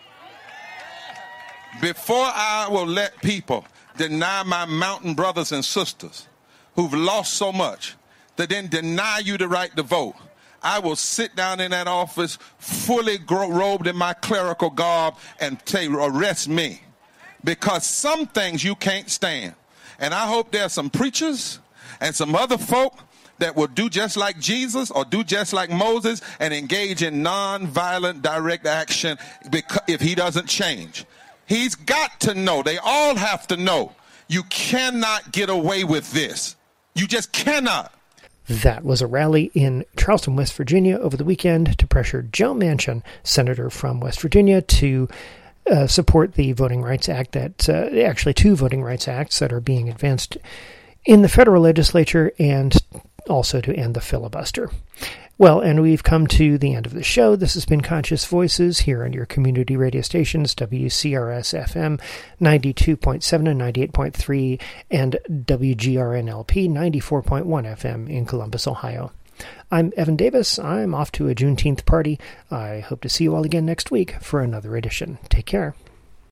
Before I will let people deny my mountain brothers and sisters who've lost so much, to then deny you the right to vote, I will sit down in that office fully robed in my clerical garb and say, arrest me. Because some things you can't stand. And I hope there are some preachers and some other folk that will do just like Jesus or do just like Moses and engage in nonviolent direct action if he doesn't change. He's got to know. They all have to know. You cannot get away with this. You just cannot. That was a rally in Charleston, West Virginia over the weekend to pressure Joe Manchin, senator from West Virginia, to support the Voting Rights Act actually two Voting Rights Acts that are being advanced in the federal legislature, and also to end the filibuster. Well, and we've come to the end of the show. This has been Conscious Voices here on your community radio stations, WCRS-FM 92.7 and 98.3, and WGRN-LP 94.1 FM in Columbus, Ohio. I'm Evan Davis. I'm off to a Juneteenth party. I hope to see you all again next week for another edition. Take care.